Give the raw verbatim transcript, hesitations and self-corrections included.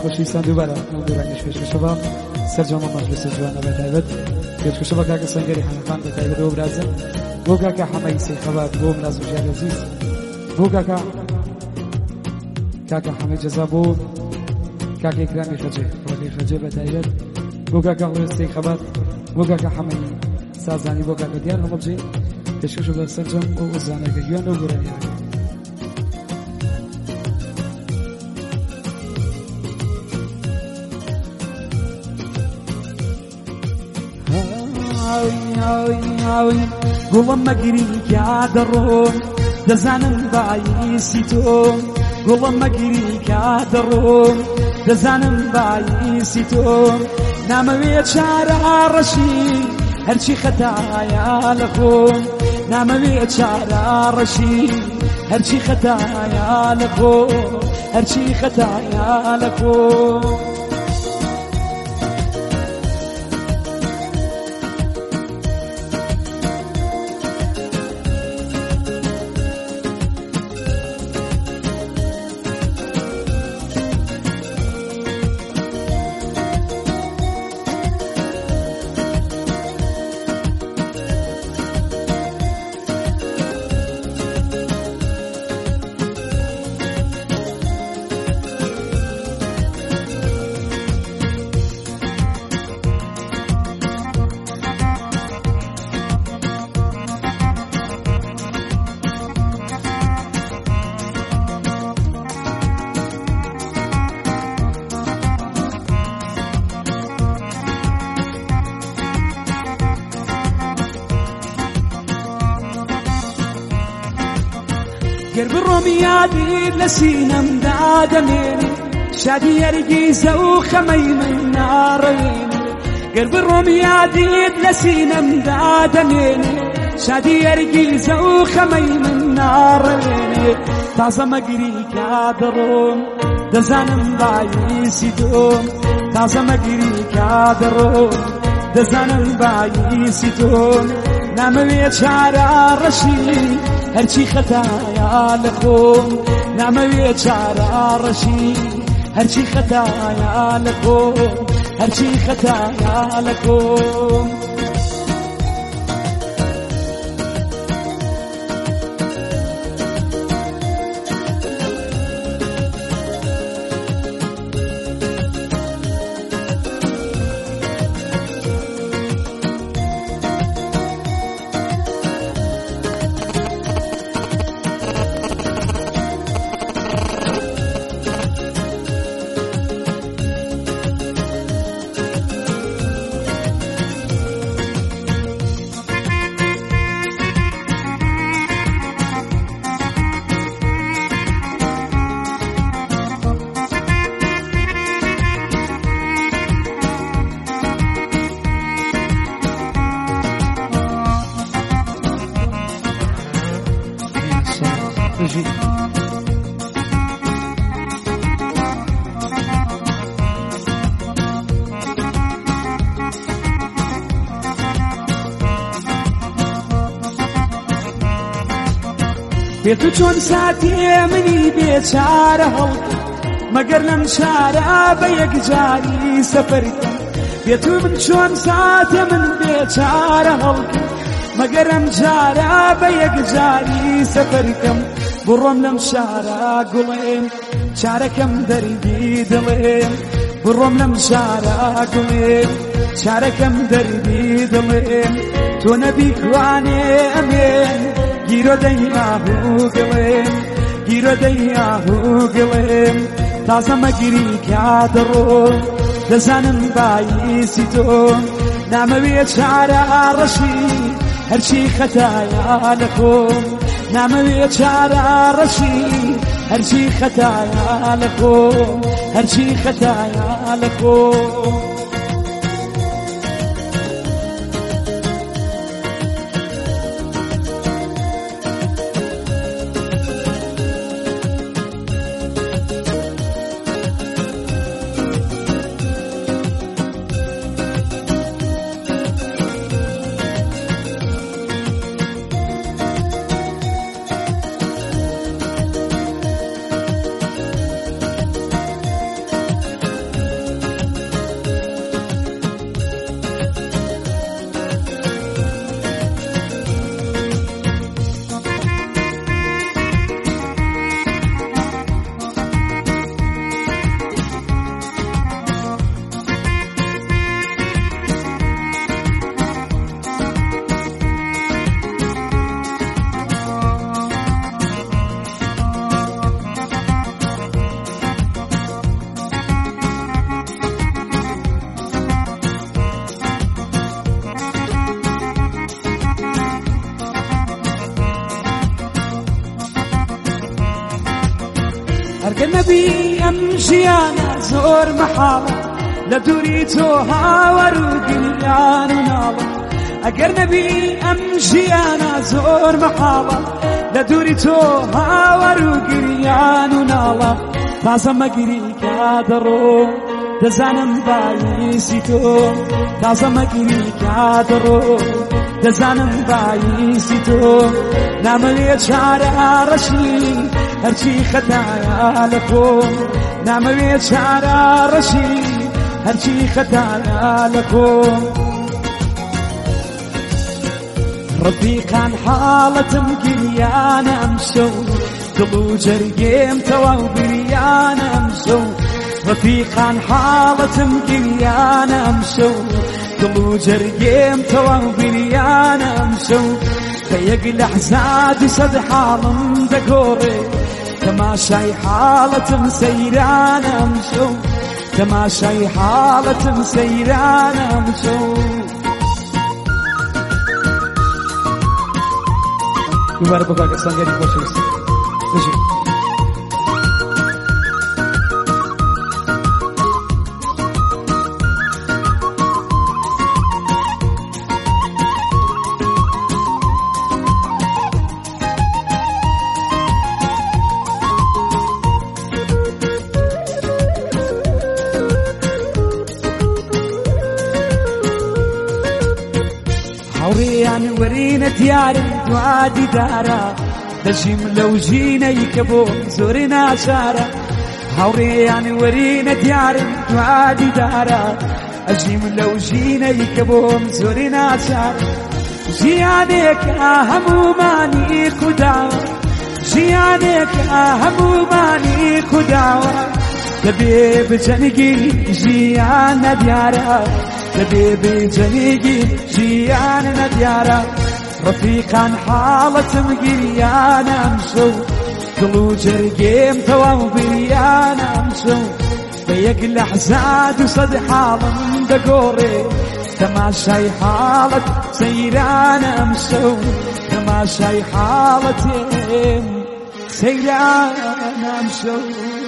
خۆشەویستان دووبارە دوورانی پێشکەشەوە سەرجەمە مەجلیسە جوانە بەتایبەت پێشکەشەوە کاکە سەنگەری حەنەفان بەتایبەتەوە برازم بۆ کاکە حەمەی سەیخەبات بۆ مراز بژار عەزیز بۆ کاکە کاکە حەمەی جەزا بۆ کاکە ئیکرامی خەجێ ڕۆژی خەجێ بەتایبەت بۆ کاکە سەیخەبات بۆ کاکە حەمەی سازانی بۆ کاکە دیار هەمەڵجێ پێشکەشەوە سەرجەم بۆ وەزانەکە گوێن و گۆرانیەکە گوڵم مەگیری کە دەڕۆم دەزانم باییسی تۆم گوڵم مەگیری کە دەڕۆم دەزانم باییسی تۆم نامەوێ چارە ڕەشی هەرچی خەتایە لە خۆم نامەوێ چارە ڕەشی هەرچی خەتایە لە خۆم هەرچی خەتایە لە خۆم گەر بڕۆم یادیت لە سینەمدا دەمێنێ شادی هەرگیزە و خەمەی من ناڕەوێنێ گەر بڕۆم یادیت لە سینەمدا دەمێنێ شادی هەرگیزە و خەمەی من ناڕەوێنێ تازە مەگری کە دەڕۆم دەزانم باییسی تۆم تازە مەگری کە دەڕۆم دەزانم باییسی تۆم نامەوێ چارە ڕەشی هەرچی خەتایە لە خۆم نامەوێ چارە ڕەشی هەرچی خەتایە لە خۆم هەرچی خەتایە لە خۆم بێت و چۆن ساتێ منی بێچارە هەڵکە مەگەر لەم شارە بە یەکجاری سەفەرکەم بێت و من چۆن ساتێ من بێچارە هەڵکە مەگەر ئەم جارە بە یەکجاری سەفەرکەم بڕۆم لەم شارە گوڵێم چارەکەم دەردی دڵێم بڕۆم لەم شارە گوڵێم چارەکەم دەردی دڵێم تۆ نەبیکوانێ ئەمێن گیرۆ دەیاهوو گڵێم گیرۆ دەیاهوو گڵێم تازە مەگیری کە دەڕۆم دەزانم باییسی تۆم نامەوێ چارە ڕەشی هەرچی خەتایە لە خۆم نامەوێ چارە ڕەشی هەرچی خەتایە لە خۆم هەرچی خەتایە لە خۆم ئەگەر نەبی ئەم ژیانە زۆر مەحاڵە لە دووری تۆ هاوەر و گریان و ناڵە ئەگەر نەبی ئەم ژیانە زۆر مەحاڵە لە دووری تۆ هاوەر و گریان و ناڵە تازە مەگیری کادەڕۆ دەزانم بایسی تۆ تازە مەگیری کادەڕۆ دەزانم بایسی تۆ نامەوێ چارە ڕەشی هەرچی خەتایە لە کۆ نامەوێ چارە ڕەشی هەرچی خەتایە لە کۆ ڕەفیقان حاڵەتم گریانە ئەم شەو دڵ و جەرگێم تەواو بریانە ئەم شەو ڕەفیقان حاڵەتم گریانە ئەم شەو دڵ و جەرگێم تەواو بریانە ئەم شەو بە یەک لەحزات و سەد حاڵم دەگۆڕێ تەماشای حاڵەتم سەیرانە ئەم شەو تەماشای حاڵەتم سەیرانە ئەم شەو دوباره بگاه که سنگری باشه بسید بشید هاوڕێیان وەرینە دیارم دوا دیدارە دەژیم لەو ژینەی کە بۆ زۆری ناچارە هاوڕێیان وەرینە دیارم دوا دیدارە ئەژیم لەو ژینەی کە بۆم زۆری ناچارە ژیانێکە هەمومانی خودداوە ژیانێکە هەمومانی خودداوە دەبێ بجەنگی ژیان نەدیارە دەبێ بجەنگی ژیان نەدیارە ڕەفیقان حاڵەتم گریانە ئەم شەو دڵ و جەرگێم تەواو بریانە ئەم شەو بە یەک لەحزات و سەد حاڵم دەگۆڕێ تەماشای حاڵەت سەیرانە ئەم شەو تەماشای حاڵەتێم سەیرانە ئەم شەو